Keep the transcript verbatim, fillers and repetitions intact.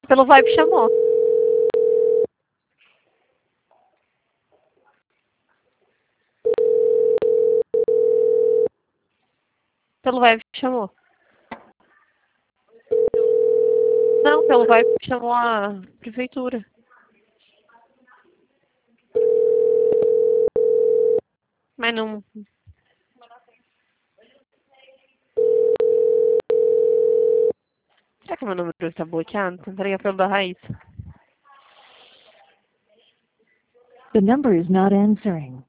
Pelo Vibe chamou. Pelo Vibe chamou. Não, pelo Vibe chamou a prefeitura. Mas não... Será que meu número está bloqueado? Tenta ligar pelo da Raíssa. The number is not answering.